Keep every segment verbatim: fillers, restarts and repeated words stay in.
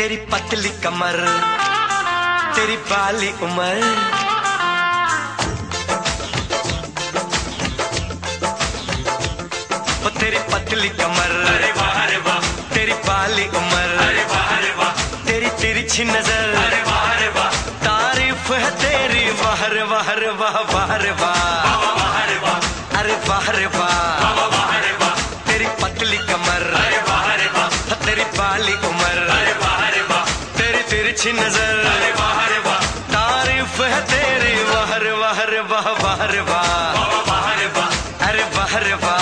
तेरी पतली कमर, तेरी बाली उमर, वो तेरी पतली कमर, अरे वाह अरे वाह, तेरी बाली उमर, अरे वाह अरे वाह, तेरी तिरछी नजर, अरे वाह अरे वाह, तारीफ है तेरी वाह रे वाह रे वाह वाह रे वाह, अरे वाह रे वाह, तेरी पतली कमर, अरे वाह अरे वाह, तेरी बाली उमर, अरे वाह अरे वाह, तेरी तिरछी नजर, अरे वाह अरे वाह, तारीफ है तेरी वाह रे वाह रे वाह वाह रे वाह, अरे वाह रे वाह।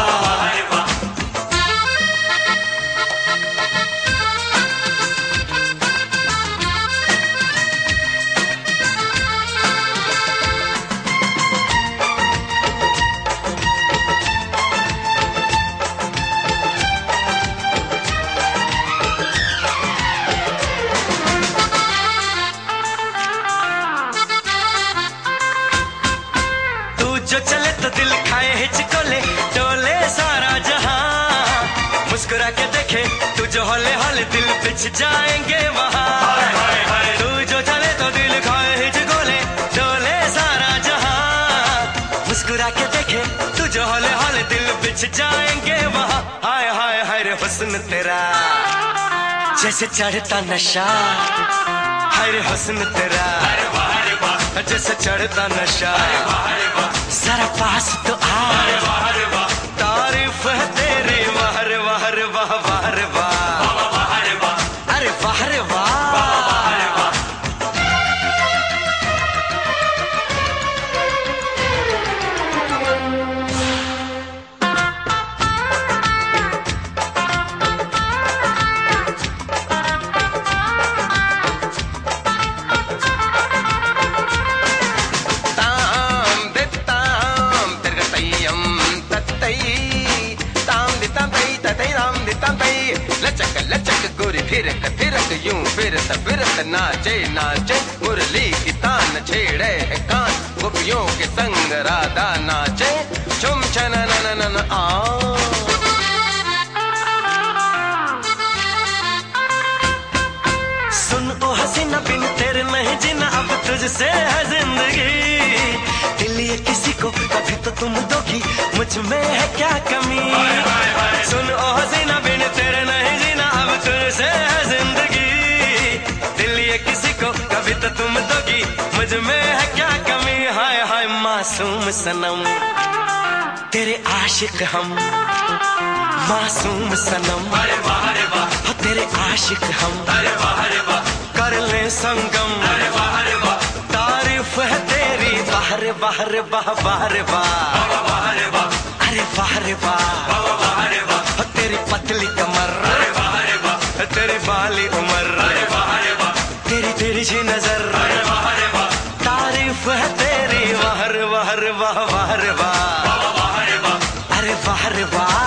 जो चले तो दिल खाए हिचकोले, डोले सारा जहां, मुस्कुरा के देखे तू जो हौले हौले दिल बिछ जाएंगे वहां। तू जो चले तो दिल खाए हिचकोले, डोले सारा जहां, मुस्कुरा के देखे तू जो हौले हौले दिल बिछ जाएंगे वहां। हाय हाय हाय रे हुस्न तेरा जैसे चढ़ता नशा, हाय रे हुस्न तेरा जैसे चढ़ता नशा, जरा पास तो आ, तारीफ है तेरी वाह रे वाह रे वाह वाह रे वाह, अरे वाह रे वाह। लचक लचक गोरी फिरक फिरक यूं फिरत फिरत नाचे नाचे, मुरली की तान छेड़े है कान, गोपियों के संग राधा नाचे, छुम छन नन नन आ। सुन ओ हसीना बिन तेरे नहीं जीना, अब तुझसे है जिंदगी, दिल ये किसी को कभी तो तुम दोगी, मुझ में है क्या कमी। सुन ओ हसीना बिन तेरे नहीं जीना, अब तुझसे है जिंदगी, दिल ये किसी को कभी तो तुम दोगी, मुझ में है क्या कमी। हाय हाय मासूम सनम तेरे आशिक हम, मासूम सनम अरे वाह अरे वाह, तेरे आशिक हम, अरे वाह अरे वाह, कर ले संगम, अरे वाह अरे वाह, तारीफ है तेरी वाह रे वाह रे वाह वाह रे वाह, अरे वाह रे वाह, तेरी पतली कमर, अरे वाह अरे वाह, तेरी बाली उमर, अरे वाह अरे वाह, तेरी तिरछी नजर, अरे वाह अरे वाह, तारीफ है तेरी वाह रे वाह रे वाह वाह रे वाह, अरे वाह रे वाह।